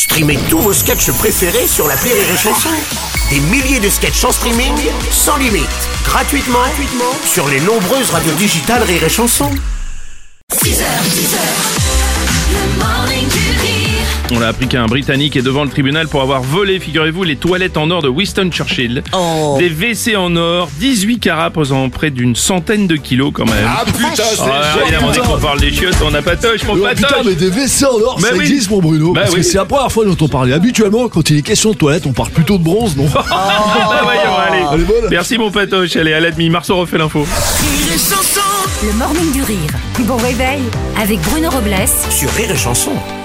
Streamez tous vos sketchs préférés sur l'appli Rire et Chanson. Des milliers de sketchs en streaming, sans limite, gratuitement sur les nombreuses radios digitales Rire et Chanson. 6h, le morning du rire. On a appris qu'un Britannique est devant le tribunal pour avoir volé, figurez-vous, les toilettes en or de Winston Churchill. Des WC en or, 18 carats pesant près d'une centaine de kilos quand même. Ah putain, c'est Évidemment, dès qu'on parle des chiottes, on n'a pas toche, mon patoche. putain, mais des WC en or, Bah ça oui. existe, mon Bruno. Bah parce oui. que c'est la première fois dont on parlait. Habituellement, quand il est question de toilette, on parle plutôt de bronze, non? Bah voyons, allez. Elle est bonne. Merci mon patoche, allez, à la demi, Marceau refait l'info. Rire et Chanson Le morning du rire. Bon réveil avec Bruno Robles sur Rire et Chanson.